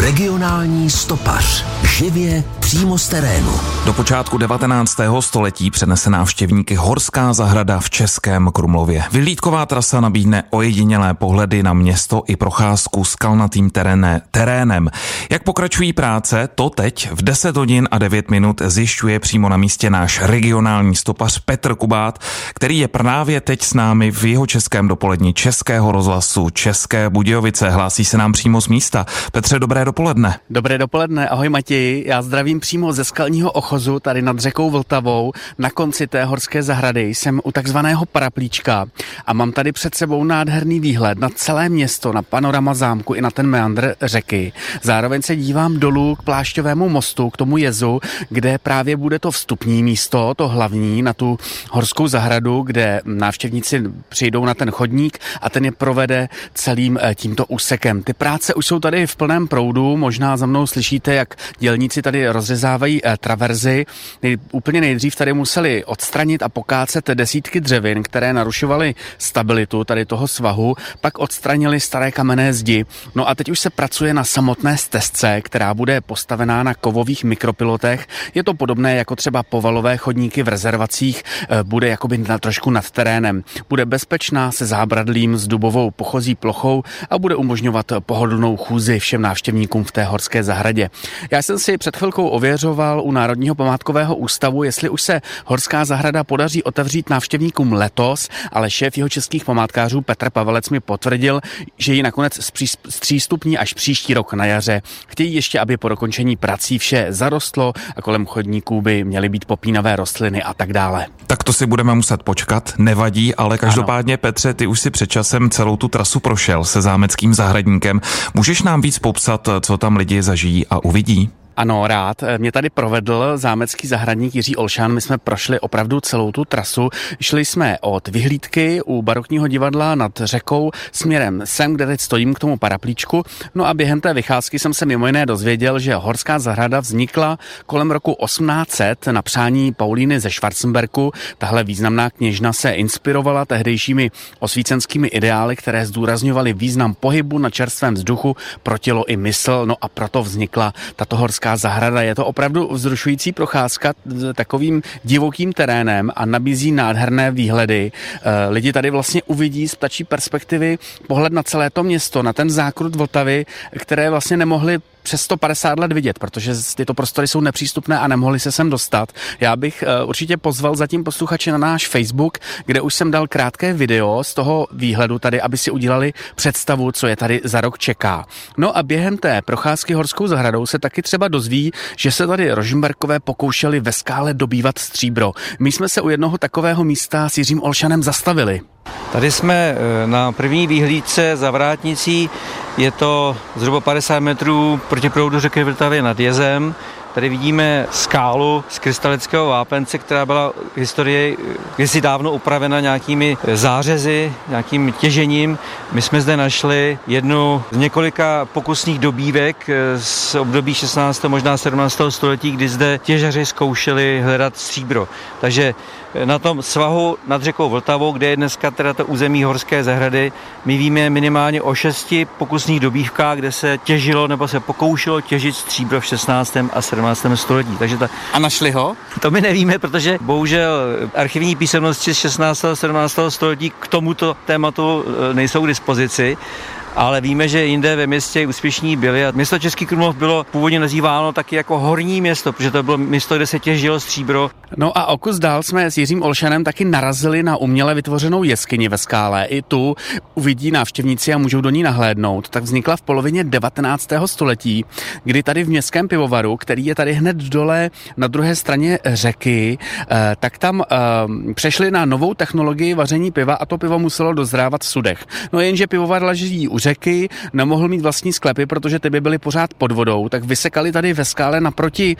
Regionální stopař. Živě přímo z terénu. Do počátku 19. století přenese návštěvníky Horská zahrada v Českém Krumlově. Vyhlídková trasa nabídne ojedinělé pohledy na město i procházku skalnatým terénem. Jak pokračují práce, to teď v 10 hodin a 9 minut zjišťuje přímo na místě náš regionální stopař Petr Kubát, který je právě teď s námi v Jihočeském dopoledni Českého rozhlasu České Budějovice. Hlásí se nám přímo z místa. Petře, dobré dopoledne. Dobré dopoledne, ahoj Matěji. Já zdravím přímo ze skalního ochozu tady nad řekou Vltavou. Na konci té horské zahrady jsem u takzvaného paraplíčka a mám tady před sebou nádherný výhled na celé město, na panorama zámku i na ten meandr řeky. Zároveň se dívám dolů k Plášťovému mostu, k tomu jezu, kde právě bude to vstupní místo, to hlavní, na tu horskou zahradu, kde návštěvníci přijdou na ten chodník a ten je provede celým tímto úsekem. Ty práce už jsou tady v plném proudu, možná za mnou slyšíte, jak dělníci tady rozřezávají traverzy. Úplně nejdřív tady museli odstranit a pokácet desítky dřevin, které narušovaly stabilitu tady toho svahu, pak odstranili staré kamenné zdi. No a teď už se pracuje na samotné stezce, která bude postavená na kovových mikropilotech. Je to podobné jako třeba povalové chodníky v rezervacích, bude jakoby trošku nad terénem. Bude bezpečná, se zábradlím, s dubovou pochozí plochou a bude umožňovat pohodlnou chůzi všem návštěvníkům v té horské zahradě. Já jsem si před chvilkou ověřoval u Národního památkového ústavu, jestli už se horská zahrada podaří otevřít návštěvníkům letos, ale šéf jihočeských památkářů Petr Pavelec mi potvrdil, že ji nakonec zpřístupní až příští rok na jaře. Chtějí ještě, aby po dokončení prací vše zarostlo a kolem chodníků by měly být popínavé rostliny a tak dále. Tak to si budeme muset počkat, nevadí, ale každopádně, ano. Petře, ty už si před časem celou tu trasu prošel se zámeckým zahradníkem. Můžeš nám víc popsat, co tam lidi zažijí a uvidí? Ano, rád. Mě tady provedl zámecký zahradník Jiří Olšan. My jsme prošli opravdu celou tu trasu. Šli jsme od vyhlídky u barokního divadla nad řekou směrem sem, kde teď stojím, k tomu paraplíčku. No a během té vycházky jsem se mimo jiné dozvěděl, že horská zahrada vznikla kolem roku 1800 na přání Paulíny ze Schwarzenberku. Tahle významná kněžna se inspirovala tehdejšími osvícenskými ideály, které zdůrazňovaly význam pohybu na čerstvém vzduchu pro tělo i mysl. No a proto vznikla tato horská zahrada. Je to opravdu vzrušující procházka takovým divokým terénem a nabízí nádherné výhledy. Lidi tady vlastně uvidí z ptačí perspektivy pohled na celé to město, na ten zákrut Vltavy, které vlastně nemohli přes 150 let vidět, protože tyto prostory jsou nepřístupné a nemohli se sem dostat. Já bych určitě pozval zatím posluchače na náš Facebook, kde už jsem dal krátké video z toho výhledu tady, aby si udělali představu, co je tady za rok čeká. No a během té procházky horskou zahradou se taky třeba dozví, že se tady Rožmberkové pokoušeli ve skále dobývat stříbro. My jsme se u jednoho takového místa s Jiřím Olšanem zastavili. Tady jsme na první výhlídce za Vrátnicí, je to zhruba 50 metrů proti proudu řeky Vltavy nad jezem. Tady vidíme skálu z krystalického vápence, která byla v historii kdysi dávno upravena nějakými zářezy, nějakým těžením. My jsme zde našli jednu z několika pokusných dobývek z období 16. možná 17. století, kdy zde těžaři zkoušeli hledat stříbro. Takže na tom svahu nad řekou Vltavou, kde je dneska teda to území horské zahrady, my víme minimálně o 6 pokusných dobývkách, kde se těžilo nebo se pokoušelo těžit stříbro v 16. a 17. století. Takže A našli ho? To my nevíme, protože bohužel archivní písemnosti z 16. a 17. století k tomuto tématu nejsou k dispozici. Ale víme, že jinde ve městě úspěšní byli a město Český Krumlov bylo původně nazýváno taky jako horní město, protože to bylo město, kde se těžilo stříbro. No a o kus dál jsme s Jiřím Olšanem taky narazili na uměle vytvořenou jeskyni ve skále. I tu uvidí návštěvníci a můžou do ní nahlédnout. Tak vznikla v polovině 19. století, kdy tady v městském pivovaru, který je tady hned dole na druhé straně řeky, tak tam přešli na novou technologii vaření piva a to pivo muselo dozrávat v sudech. No jenže pivovar leží u řeky, nemohl mít vlastní sklepy, protože ty by byly pořád pod vodou, tak vysekali tady ve skále naproti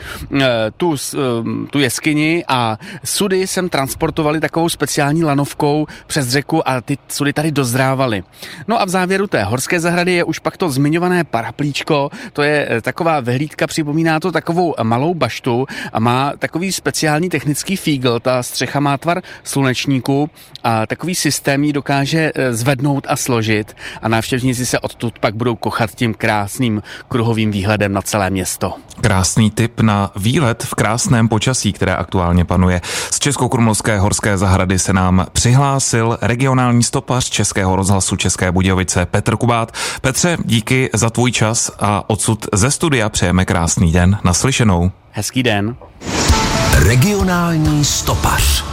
tu jeskyni a sudy sem transportovali takovou speciální lanovkou přes řeku a ty sudy tady dozrávaly. No a v závěru té horské zahrady je už pak to zmiňované paraplíčko, to je taková vyhlídka, připomíná to takovou malou baštu a má takový speciální technický fígl, ta střecha má tvar slunečníku a takový systém ji dokáže zvednout a složit a návštěvníci Návštěvníci se odtud pak budou kochat tím krásným kruhovým výhledem na celé město. Krásný tip na výlet v krásném počasí, které aktuálně panuje. Z Českokrumlovské horské zahrady se nám přihlásil regionální stopař Českého rozhlasu České Budějovice Petr Kubát. Petře, díky za tvůj čas a odsud ze studia přejeme krásný den. Naslyšenou. Hezký den. Regionální stopař.